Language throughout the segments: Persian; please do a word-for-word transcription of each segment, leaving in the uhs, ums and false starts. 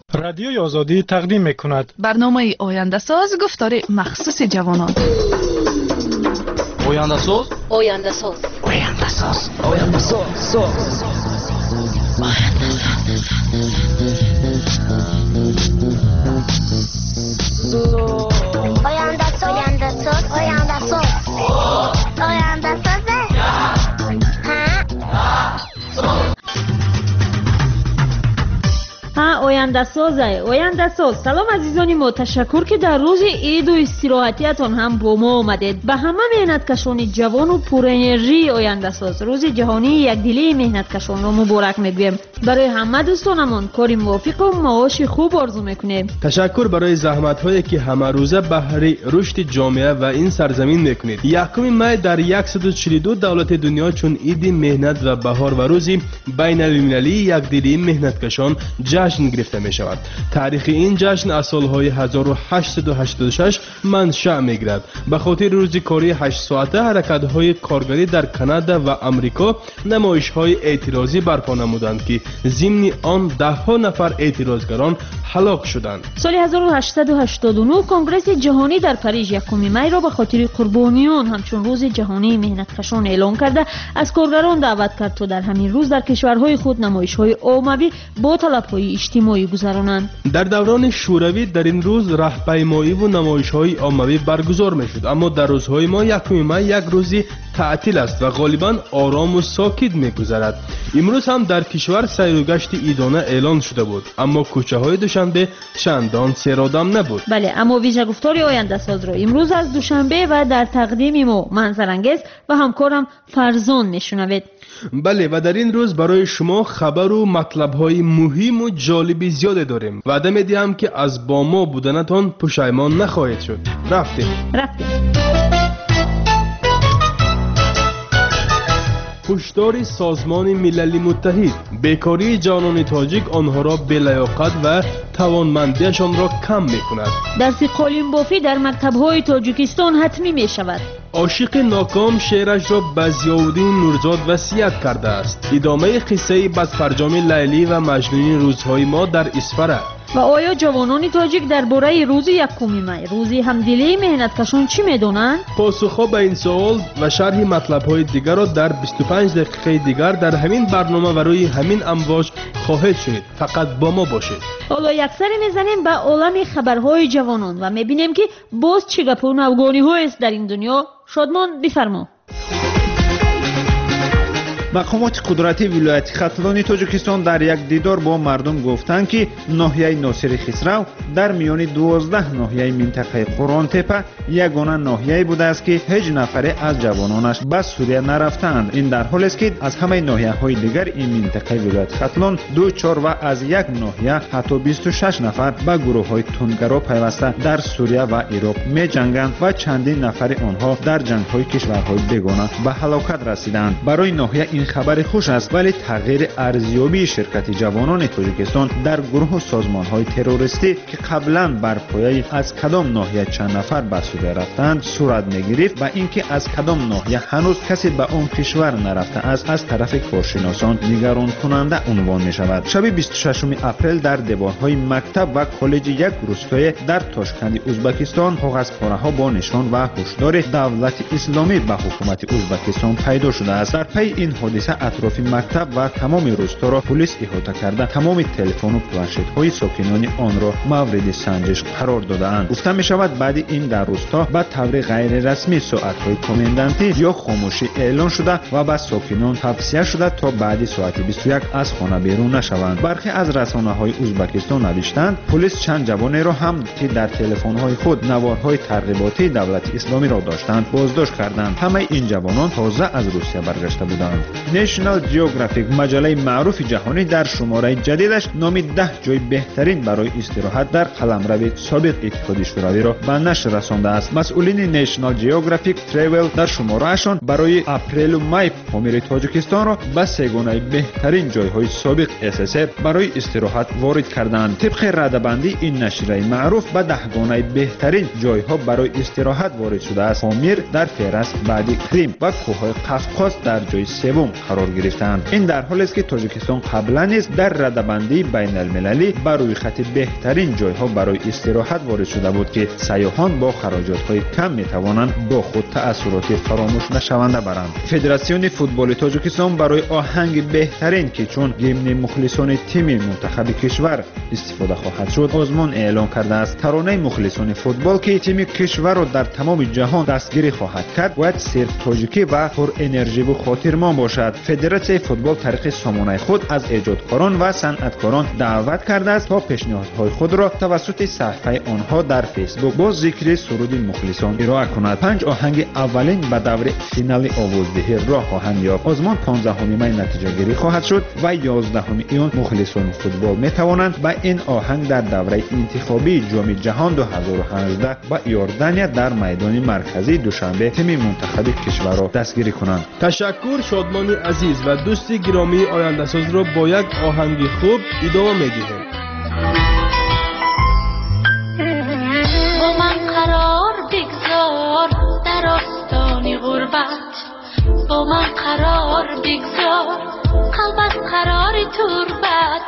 رادیوی آزادی تقدیم می‌کند برنامه آینده ساز گفتار مخصوص جوانان. آینده ساز آینده ساز آینده ساز آینده ساز آینده ساز آینده ساز آینده ساز آینده ساز ها آینده سازه آینده ساز. سلام عزیزانی ما، تشکر که در روز عید و استراحتیتان هم با ما آمدید. به همه مهنتکشان جوان و پر انرژی آینده ساز روز جهانی یکدلی مهنتکشان را مبارک میگویم. برای همه دوستانمان کاری موافق و معاش خوب آرزو میکنیم. تشکر برای زحمت هایی که همه روزه بهره رشد جامعه و این سرزمین میکنید. یکم می در صد و چهل و دو دولت دنیا چون عید مهنت و بهار و روز بین المللی یکدلی مهنتکشان جشن گرفته می شود. تاریخ این جشن از سالهای هزار و هشتصد و هشتاد و شش منشأ می گیرد. به خاطر روز کاری هشت ساعته حرکت های کارگری در کانادا و آمریکا نمایش های اعتراضی برپا نمودند که ضمن آن ده ها نفر اعتراضگران هلاک شدند. سال هزار و هشتصد و هشتاد و نه کنگره جهانی در پاریس یکم می را به خاطر قربانیان همچون روز جهانی مهنتکشان اعلام کرده از کارگران دعوت کرد تا در همین روز در کشورهای خود نمایش‌های عمومی با طلب‌های اجتماعی گذرانند. در دوران شوروی در این روز راهپیمایی و نمایش‌های عمومی برگزار می‌شد، اما در روزهای ما یکم می یک روزی تعطیل است و غالباً آرام و ساکت می‌گذرد. امروز هم در کشور سیر و گشت عیدانه اعلان شده بود، اما کوچه‌های دوشنبه چندان سرآدم نبود. بله، اما ویژه گفتار آینده ساز را امروز از دوشنبه و در تقدیم ما منظرانگیز و همکارم فرزان میشنوید. بله، و در این روز برای شما خبر و مطلب‌های مهم و جالب زیاد داریم. وعده می‌دهم که از با ما بودنتان پشیمان نخواهید شد. رفتیم رفتیم هشدار سازمان ملل متحد: بیکاری جوانان تاجیک آنها را به لیاقت و توانمندیشان را کم می‌کند. درس قالین بافی در مکتب‌های تاجیکستان حتمی می‌شود. عاشق ناکام شعرش را به ضیاءالدین نورزاد وصیت کرده است. ادامه قصه بدفرجام لیلی و مجنون روزهای ما در اسفره. و آیا جوانان تاجیک درباره روز یکم می، روز همدلی مهنتکشان چی میدونند؟ پاسخها به این سوال و شرح مطلب‌های دیگر را در بیست و پنج دقیقه دیگر در همین برنامه و روی همین امواج خواهید شنید. فقط با ما باشید. حالا یک سری میزنیم به عالم خبرهای جوانان و میبینیم که باز چه گپ و نوگانی‌ها است در این دنیا. شادمان بفرما. مقامات قدرتی ولایت ختلان تاجیکستان در یک دیدار با مردم گفتند که ناحیه ناصر خسرو در میان دوازده ناحیه منطقه قرآن تپه یگانه ناحیه بوده است که هیچ نفری از جوانانش به سوریه نرفتند. این در حالی است که از همه ناحیه های دیگر این منطقه ولایت ختلان دو چهار و از یک ناحیه حتی بیست و شش نفر به گروه های تندگرا پیوسته در سوریه و عراق می جنگند و چندین نفر آنها در جنگ های کشورهای بیگانه به هلاکت رسیدند. برای ناحیه این خبر خوش است، ولی تغییر ارزیابی شرکت جوانان تاجیکستان در گروه و سازمان‌های تروریستی که قبلا بر پایه از کدام ناحیه چند نفر به سوریه رفتند صورت می‌گرفت و اینکه از کدام ناحیه هنوز کسی به اون کشور نرفته است از طرف کارشناسان نگران کننده عنوان می‌شود. شب بیست و ششم اپریل در دیوارهای مکتب و کالج یک روستای در تاشکند ازبکستان کاغذپاره‌ها با نشان و هشدار دولت اسلامی به حکومت ازبکستان پیدا شده است. در پی این حادثه اطراف مکتب و تمام روستا را پلیس احاطه کرده تمام تلفن و پلنشت‌های ساکنان آن را مورد سنجش قرار داده‌اند. گفته می‌شود بعد این در روستا به طور غیر رسمی ساعت‌های کامندانتی یا خاموشی اعلان شده و به ساکنان توصیه شده تا بعد ساعت بیست و یک از خانه بیرون نشوند. برخی از رسانه‌های ازبکستان نوشتند پلیس چند جوان را هم که در تلفن‌های خود نوارهای ترغیباتی دولت اسلامی را داشتند بازداشت کردند. همه این جوانان تازه از روسیه برگشته بودند. نشنال جیوگرافیک مجله معروف جهانی در شماره جدیدش نام ده جای بهترین برای استراحت در قلمرو سابق اتحادیه شوروی را به نشر رسانده است. مسئولین نشنال جیوگرافیک تریول در شمارهشان برای اپریل و می پامیر تاجیکستان را به سگانه بهترین جایهای سابق اس اس برای استراحت وارد کردند. طبق رده‌بندی این نشریه معروف به دهگانه بهترین جایها برای استراحت وارد شده است. پامیر در فهرست بعدی کریم و کوههای قفقاز در جای سوم قرار گرفتند. این در حالی است که تاجیکستان قبلا نیز در رده‌بندی بین المللی بر روی خط بهترین جایها برای استراحت وارد شده بود که سیاحان با خراجات‌های کم می‌توانند با خود تأثیرات فراموش نشونده برند. فدراسیون فوتبال تاجیکستان برای آهنگ بهترین که چون گیمن مخلصان تیم منتخب کشور استفاده خواهد شد آزمون اعلام کرده است. ترانه مخلصان فوتبال که تیم کشور را در تمام جهان دستگیری خواهد کرد باید صرف تاجیکی و پر انرژی و خاطرمان باشد. فدراسیون فوتبال طریق سامانه خود از ایجادکاران و صنعتکاران دعوت کرده است تا پیشنهادهای خود را توسط صفحه آنها در فیسبوک با ذکر سرود مخلصان ارائه کند. پنج آهنگ اولین به دور فینال آوازدهی راه خواهند یافت. آزمون پانزدهم می نتیجه گیری خواهد شد و یازدهم ایون مخلصان فوتبال می توانند با این آهنگ در دوره انتخابی جام جهان دو هزار و هجده با یوردانیا در میدان مرکزی دوشنبه تیم منتخب کشور را دستگیری کنند. تشکر شادمان عزیز و دوست گرامی آینده ساز را با یک آهنگ خوب ادامه می‌دهیم. با من قرار بگذار در آستان غربت، با من قرار بگذار قلبت قرار تربت،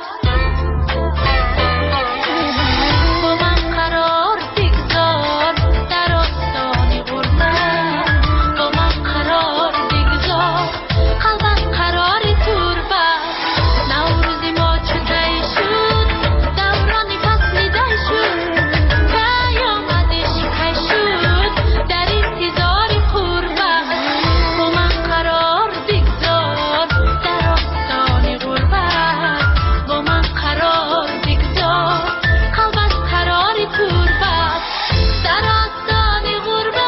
با من قرار بگذار در آستان غربت، با من قرار بگذار قلبت قرار تربت. نوروز ما چطور شد دوران فصل دی شد، پیامدش کی شد در انتظار قربت. با من قرار بگذار در آستان غربت، با من قرار بگذار قلبت قرار تربت، در آستان غربت.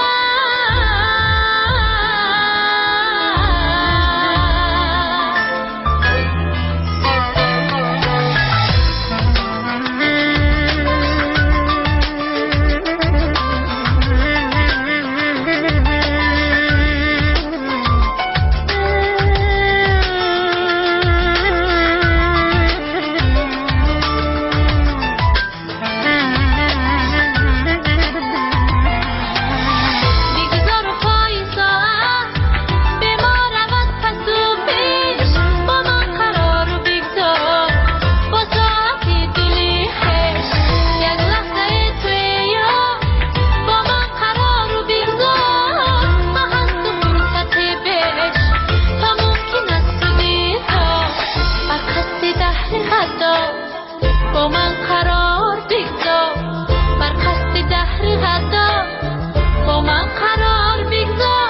بگذار و پای ساعت به ما رود پس و پیش، با من قرار و بگذار با ساعت دلی خش. یک لحظه توی یا با من قرار و بگذار با هست و فرصت بهش، تا ممکن است و دیتا بر قصد دهر غدا. با من قرار بگذار بر قصد دهر غدا، با من قرار بگذار،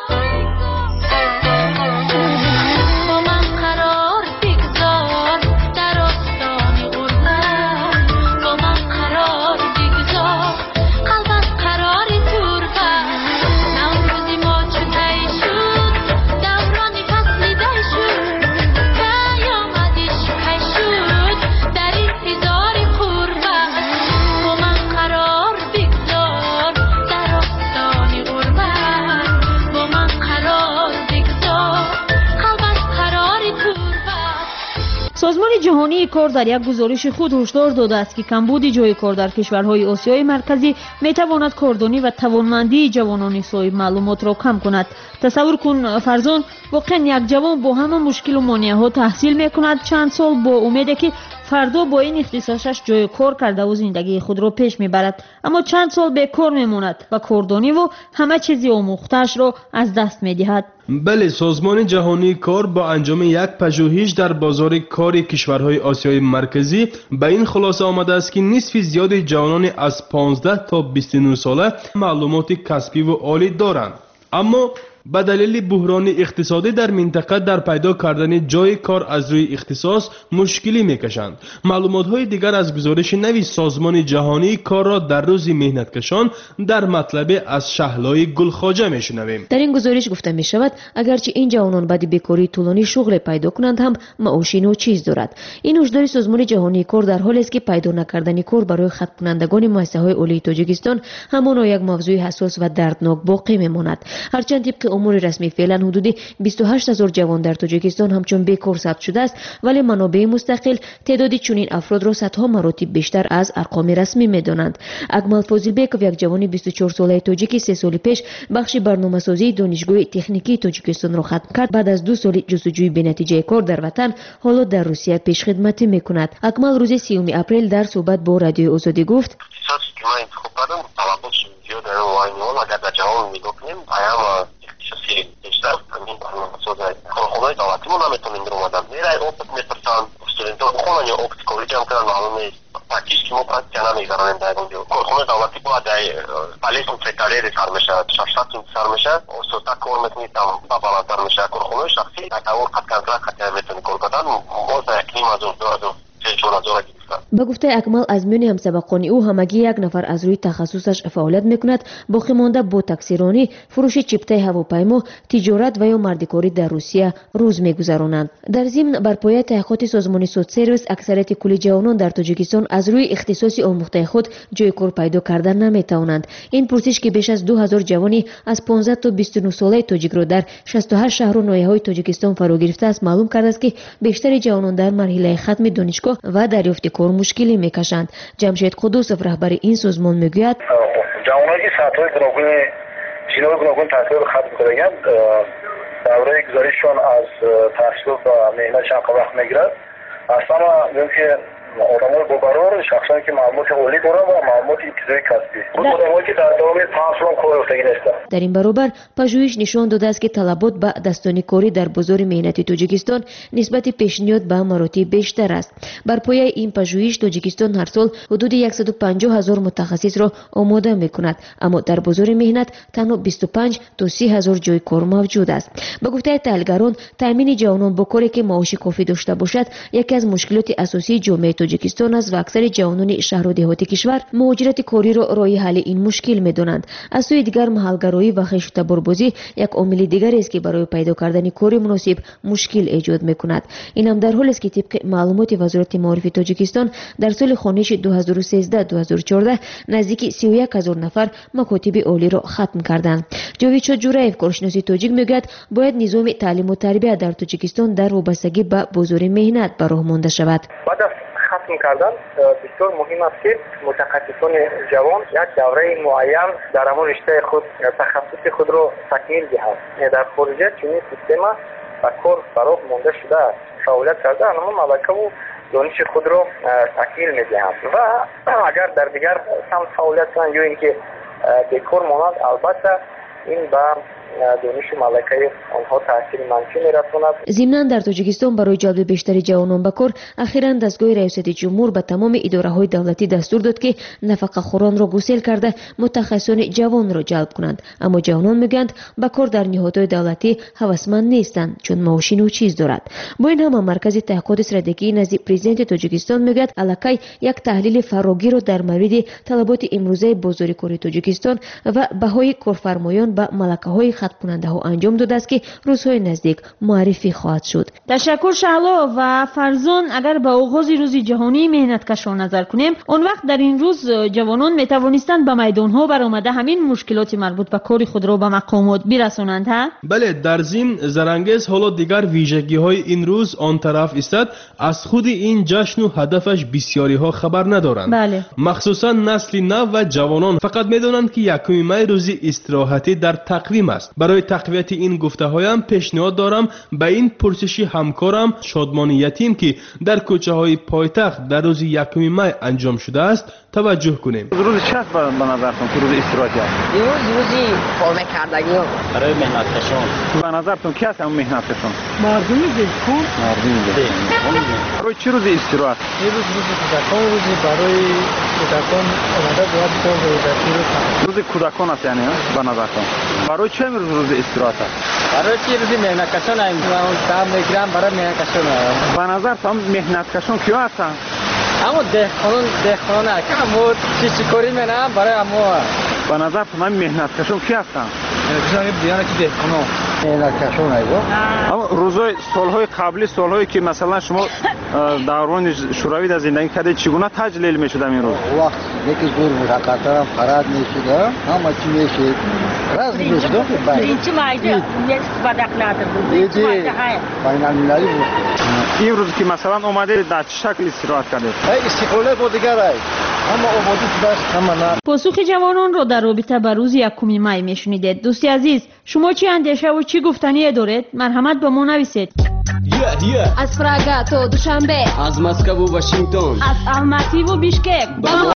با من قرار بگذار در آستان غربت، با من قرار بگذار قلبت قرار تربت. نوروز ما چطور شد دوران فصل دی شد، پیامدش کی شد در انتظار قربت. با من قرار بگذار در آستان غربت، با من قرار بگذار قلبت قرار تربت. سازمان جهانی کار در یک گزارش خود هشدار داده است که کمبود جای کار در کشورهای آسیای مرکزی میتواند کاردانی و توانمندی جوانان صاحب معلومات را کم کند. تصور کن فرزان واقعا یک جوان با همه مشکل و مانعها تحصیل میکند چند سال با امیده که فردا با این اختصاصش جای کار کرده و زندگی خود را پیش میبرد، اما چند سال بیکار میماند و کاردانی و همه چیزی آموخته‌اش را از دست میدهد. بله، سازمان جهانی کار با انجام یک پژوهش در بازار کار کشورهای آسیای مرکزی به این خلاصه آمده است که نصف زیاد جوانان از پانزده تا بیست و نه ساله معلومات کسبی و عالی دارند، اما به دلیل بحران اقتصادی در منطقه در پیدا کردن جای کار از روی اختصاص مشکلی میکشند. معلومات‌های دیگر از گزارش نوی سازمان جهانی کار را در روز مهنتکشان در مطلب از شهلای گلخواجه میشنویم. در این گزارش گفته می شود اگرچه این جوانان بعد بیکاری طولانی شغل پیدا کنند هم معاشی ناچیز دارد. این هشدار سازمان جهانی کار در حالی است که پیدا نکردن کار برای ختم کنندگان مؤسسه‌های عالی تاجیکستان همان یک موضوع حساس و دردناک باقی میماند. هرچند طبق امور رسمی فعلا حدود بیست و هشت هزار جوان در تاجیکستان همچون بیکار ثبت شده است، ولی منابع مستقل تعداد چنین افراد را صدها مراتب بیشتر از ارقام رسمی می‌دانند. اکمل فاضلبکov یک جوان بیست و چهار ساله تاجیکی سه سال پیش بخش برنامه‌سازی دانشگاه تکنیکی تاجیکستان را ختم کرد. بعد از دو سال جستجوی بنتیجه کار در وطن حالا در روسیه پیشخدمتی می‌کند. اکمل روز سیوم اپریل در صحبت با رادیو آزادی گفت: کارخانه‌های دولتی ما نمیتونیم در اومدن میرای اوپت میپرسن استودنت‌ها خونه‌ی اوپت کالج هم کردن معلوم نیست پاکیش که ما پرکتیا نمیگذارن در اونجا کارخانه دولتی باید پلیسون سکرتری سر میشه شخصیتون سر میشه استاد کار میتونید هم بالاتر میشه کارخانه شخصی تکور قد کنترکت قطعا میتونید کار کردن باز یک نیم از اون دو از اون سه چهار هزار گرفتن. با گفته اکمل از میان همسبقان او همگی یک نفر از روی تخصصش فعالیت میکند، باقی مانده با تکثیرانی، فروش چیپتای هواپیما، تجارت و یا مردکاری در روسیه روز میگذرانند. در ضمن بر پایه تحقیقات سازمان سودسرویس اکثریت کل جوانان در تاجیکستان از روی اختصاص آموخته خود جای کار پیدا کردن نمیتوانند. این پرسش که بیش از دو هزار جوانی از پانزده تا بیست و نه ساله تاجیک را در شصت و هشت شهر و ناحیه‌های تاجیکستان فرا گرفته است، معلوم کرده است که بیشتر جوانان در مرحله ختم دانشگاه و دریافت کار مشکلی میکشند. جمشید قدوسов رهبر این سازمان میگوید: جوانانی که سطح‌های گوناگون جنوب گوناگون تحصیل ختم کردند دوره گذاریشون از تحصیل و مهنت چند وقت میگیرد. اصلا میگم که آدمای با قرار شخصانی که معلومات عالی دارن و معلومات ابتدایی کسبی بود آدمایی که در دام پنج سال کار افتاده نیستن. در این برابر پژوهش نشان داده است که طلبات به دستانی کاری در بازار مهنتی تاجیکستان نسبت پیشنهاد به مراتب بیشتر است. بر پایه این پژوهش تاجیکستان هر سال حدود صد و پنجاه هزار متخصص را آماده میکند، اما در بازار مهنت تنها بیست و پنج تا سی هزار جای کار موجود است. به گفته تحلیلگران تامین جوانان با کاری که معاش کافی داشته باشد یکی از مشکلات اساسی جامعه تاجیکستان است و اکثر جوانان شهر و دهات کشور مهاجرت کاری را راه حل این مشکل می‌دانند. از سوی دیگر محلگرایی و خشت‌باربازی یک عامل دیگر است که برای پیدا کردن کار مناسب مشکل ایجاد می‌کند. این هم در حالی است که طبق معلومات وزارت معارف تاجیکستان در سال خانش دو هزار و سیزده دو هزار و چهارده نزدیک سی و یک هزار نفر مکاتب عالی را ختم کردند. جاوید شجورایف کارشناس تاجیک میگوید باید نظام تعلیم و تربیت در تاجیکستان در وابستگی به بازار مهنت به راه مانده شود. ختم کردن بسیار مهم است که متخصصان جوان یک دوره معین در همون رشته خود تخصص خود را تکمیل دهند. در خارج چنین سیستم و کار برای مانده شده فعالیت کرده اما ملکه و دانش خود را تکمیل میدهند و اگر در دیگر سمت فعالیت کنند یا اینکه بیکار مانند البته این به دانش ملکه آنها تاثیر منفی می‌رساند. ضمناً در تاجیکستان برای جلب بیشتر جوانان به کار اخیراً دستگاه ریاست جمهور به تمام اداره‌های دولتی دستور داد که نفقه خوران را گسیل کرده متخصصان جوان را جلب کنند، اما جوانان میگویند به کار در نهادهای دولتی هوسمند نیستند چون معاش نوچیز دارد. با این همه مرکز تحقیقات استراتژیکی نزد پرزیدنت تاجیکستان میگوید الکی یک تحلیل فراگیر را در مورد طلبات امروزه بازار کار تاجیکستان و بهای کارفرمایان به ملکه‌های ختم کننده ها انجام داده است که روزهای نزدیک معرفی خواهد شد. تشکر شهلا و فرزان. اگر به آغاز روز جهانی مهنتکشان نظر کنیم، اون وقت در این روز جوانان می توانستند به میدان ها برآمده همین مشکلات مربوط به کار خود را به مقامات برسانند ها؟ بله، در ضمن زرانگیز حالا دیگر ویژگی های این روز آن طرف استاد از خود این جشن و هدفش بسیاری ها خبر ندارند. بله. مخصوصا نسل نو و جوانان فقط میدانند که یکم می روزی استراحتی در تقویم است. برای تقویت این گفته هایم پیشنهاد دارم به این پرسشی همکارم شادمان یتیم که در کوچه های پایتخت در روز یکم می انجام شده است توجه کنیم. روز چه است به نظرتون که روز استراحتی است؟ این روز روزی فرم کردگی برای مهنت کشان. به نظرتون کی است اون مهنت کشان؟ مردمی دلکن. مردمی دلکن. برای چه روز استراحت؟ این روز روز کودکان روزی برای کودکان آمده باید کار روزی رو کنند. روز کودکان است یعنی به نظرتون؟ برای چه روز روز استراحت است؟ برای چه روزی مهنت کشان ایم؟ اون کام میگیرم برای مهنت کشان. به نظرتون مهنت کشان کیا هستند؟ اما دهقانان دهقانان که همو چی چی کاری میکنن برای همو. به نظر من مهنت کشان کی هستن؟ مهنت کشان بیان که دهقانان меҳнаткашон айдо. Аммо рӯзои солҳои қаблӣ, солҳое ки масалан шумо даврони шӯравӣ дар зиндагӣ кардед, чӣ гуна таҷлил мешуд амин рӯз? Вақт яке зур мушаққатарам парад мешуда, ҳама чӣ мешед. Раз мешуда бай. Birinchi mayda istifada qiladi. Иди байналмилалӣ буд. имрӯз ки масалан омадед дар чӣ шакл истироҳат кардед? Ай истиқлолия бо дигар ай. Ҳама ободӣ шудааст, ҳама на. посухи ҷавононро дар робита ба рӯзи якуми май мешунидед. дӯсти азиз, шумо чӣ андешаву чӣ гуфтание доред? марҳамат ба мо нависед. аз Прага то Душанбе, аз Москву Вашингтон, аз Алмативу Бишкек.